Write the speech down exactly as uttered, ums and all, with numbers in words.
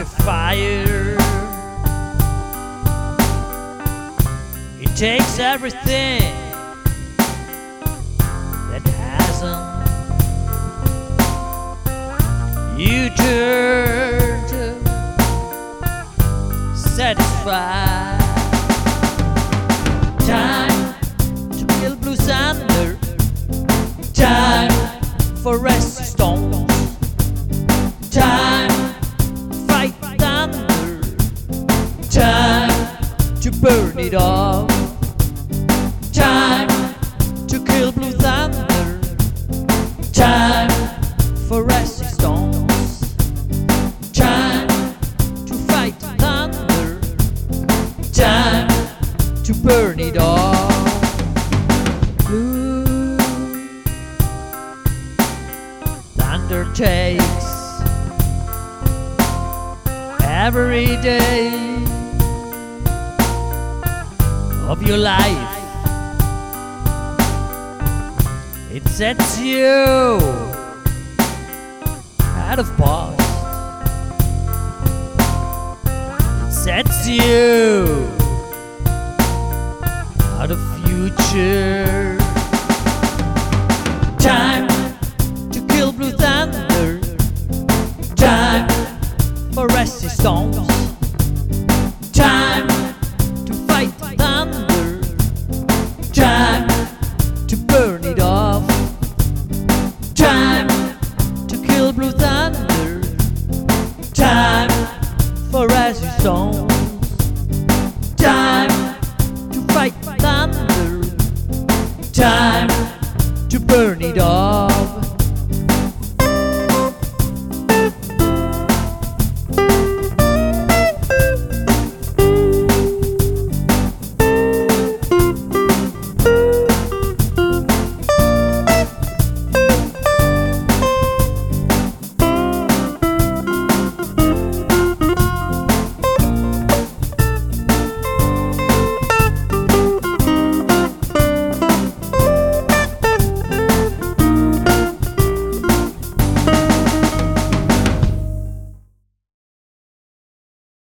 fire. It takes everything that hasn't you turn to satisfy. Time to kill blue thunder. Time for resting stones. Time fight thunder. Time to burn it all. Time to kill blue thunder. Time for resting stones. Time to fight thunder. Time to burn it all. Blue thunder takes every day of your life. It sets you out of past. It sets you out of future.